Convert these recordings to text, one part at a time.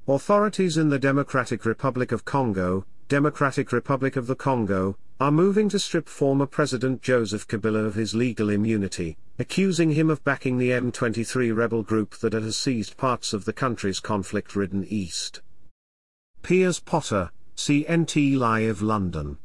Authorities in the Democratic Republic of Congo, Democratic Republic of the Congo, are moving to strip former President Joseph Kabila of his legal immunity, accusing him of backing the M23 rebel group that has seized parts of the country's conflict-ridden east. Piers Potter, CNT Live London.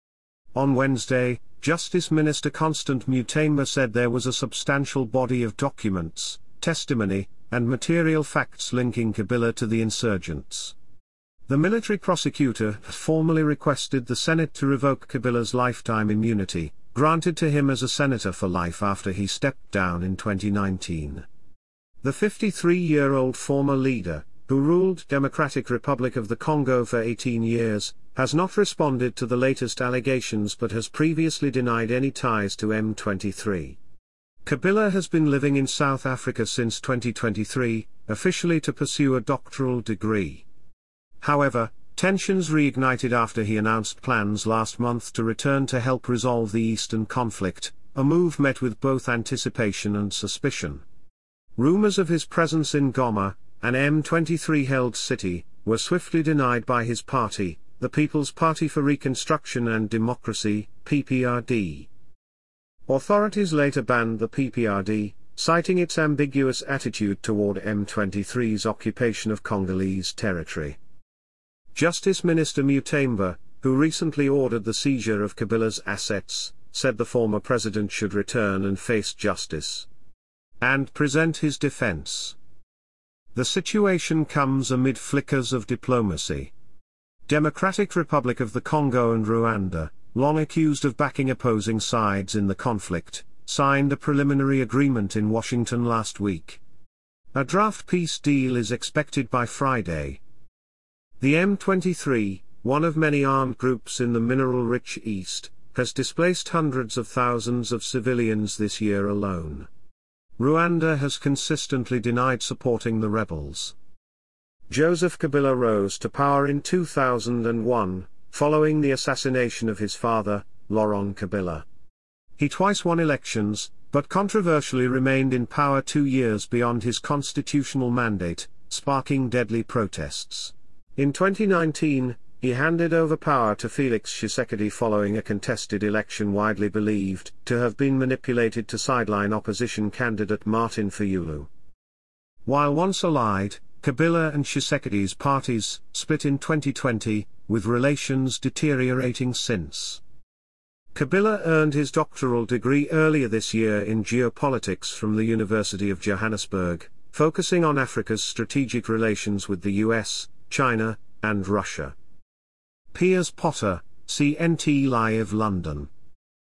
On Wednesday, Justice Minister Constant Mutemba said there was a substantial body of documents, testimony, and material facts linking Kabila to the insurgents. The military prosecutor had formally requested the Senate to revoke Kabila's lifetime immunity, granted to him as a senator for life after he stepped down in 2019. The 53-year-old former leader, who ruled Democratic Republic of the Congo for 18 years, has not responded to the latest allegations but has previously denied any ties to M23. Kabila has been living in South Africa since 2023, officially to pursue a doctoral degree. However, tensions reignited after he announced plans last month to return to help resolve the eastern conflict, a move met with both anticipation and suspicion. Rumors of his presence in Goma, an M23-held city, were swiftly denied by his party, the People's Party for Reconstruction and Democracy, PPRD. Authorities later banned the PPRD, citing its ambiguous attitude toward M23's occupation of Congolese territory. Justice Minister Mutemba, who recently ordered the seizure of Kabila's assets, said the former president should return and face justice and present his defense. The situation comes amid flickers of diplomacy. Democratic Republic of the Congo and Rwanda, long accused of backing opposing sides in the conflict, signed a preliminary agreement in Washington last week. A draft peace deal is expected by Friday. The M23, one of many armed groups in the mineral-rich East, has displaced hundreds of thousands of civilians this year alone. Rwanda has consistently denied supporting the rebels. Joseph Kabila rose to power in 2001, following the assassination of his father, Laurent Kabila. He twice won elections, but controversially remained in power 2 years beyond his constitutional mandate, sparking deadly protests. In 2019, he handed over power to Félix Tshisekedi following a contested election widely believed to have been manipulated to sideline opposition candidate Martin Fayulu. While once allied, Kabila and Tshisekedi's parties split in 2020, with relations deteriorating since. Kabila earned his doctoral degree earlier this year in geopolitics from the University of Johannesburg, focusing on Africa's strategic relations with the US, China, and Russia. Piers Potter, CNT Live London.